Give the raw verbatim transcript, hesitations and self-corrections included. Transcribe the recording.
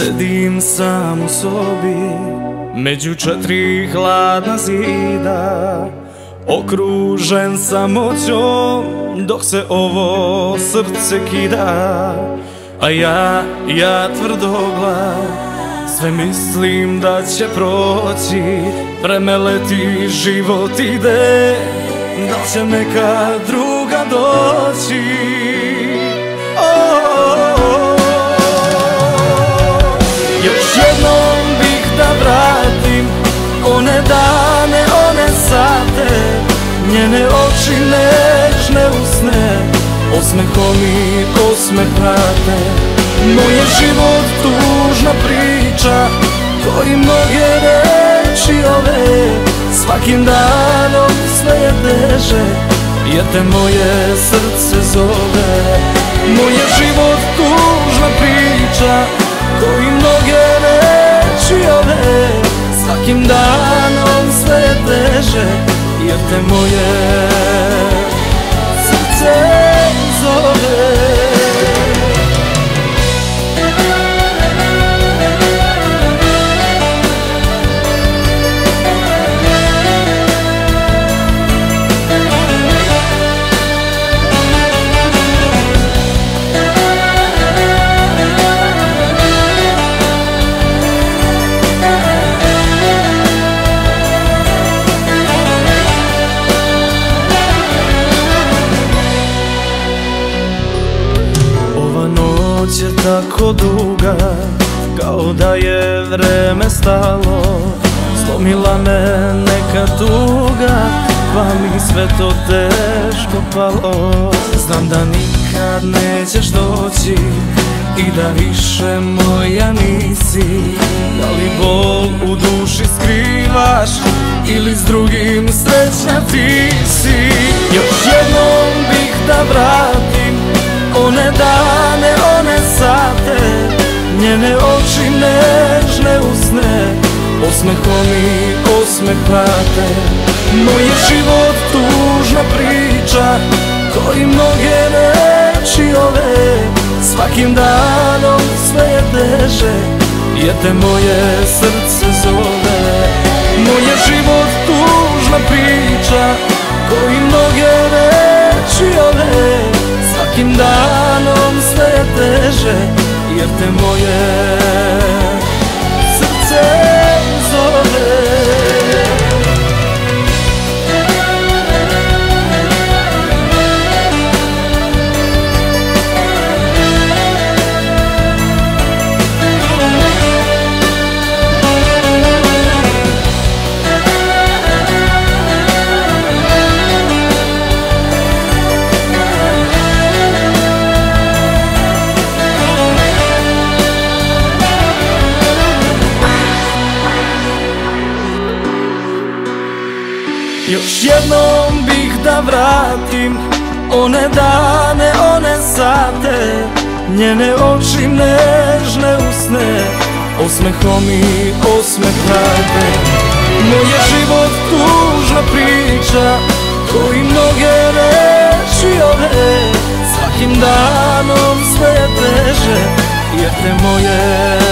Sedim sam u sobi, među četiri hladna zida, okružen samoćom dok se ovo srce kida. A ja, ja tvrdoglav, sve mislim da će proći, vreme leti, život ide, da će neka druga doći. Još jednom bih da vratim one dane, one sate, njene oči nežne usne, osmehom i osmehate. Moj je život tužna priča, koji mnoge reči ove, svakim danom sve je teže, jer te moje srce zove. Moj je život tužna priča, koji mnoge reči ove, svakim danom sve je teže, jer te moje srce zove. Noć je tako duga, kao da je vreme stalo, slomila me neka tuga, pa mi sve to teško palo. Znam da nikad nećeš doći i da više moja nisi, da li bol u duši skrivaš ili s drugim srećna ti si. Još jednom bih da vratim one dane, one sate, njene oči nežne usne, osmehom i osmehate. Moj je život tužna priča, koji mnoge reči ove, svakim danom sve je teže, jer te moje srce zove. Moj je život tužna priča, koji mnoge reči ove, svakim danom sve je teže, jer te moje srce zove. Još jednom bih da vratim one dane, one sate, njene oči nežne usne, osmehom i osmehate. Moj je život tužna priča, koji mnoge reči ove, svakim danom sve je teže, jer te moje